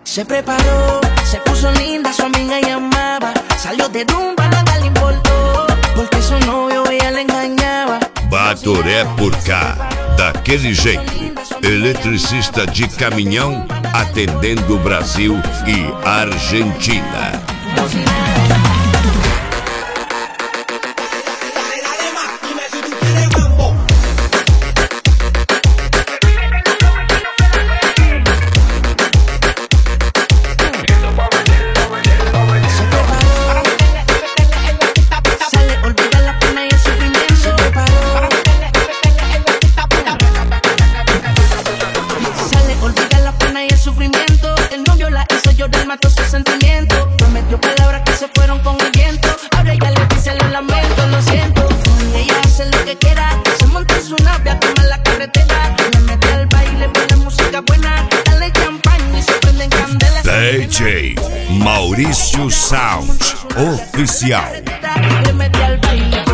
Se preparó, se puso linda, su amiga llamaba. Salió de rumba, nada le importó, porque su novio ella le engañaba. Batoré por cá, daquele jeito. Eletricista de caminhão, atendendo Brasil e Argentina. Mató sus sentimientos, prometió palabras que se fueron con el viento. Ahora ella le dice lo lamento, lo siento. Y ella hace lo que quiera, se monta en su nave a tomar la carretera. Le mete al baile, pone música buena, dale champaña y se prenden candelas. DJ Maurício Sound Oficial. Le mete al baile.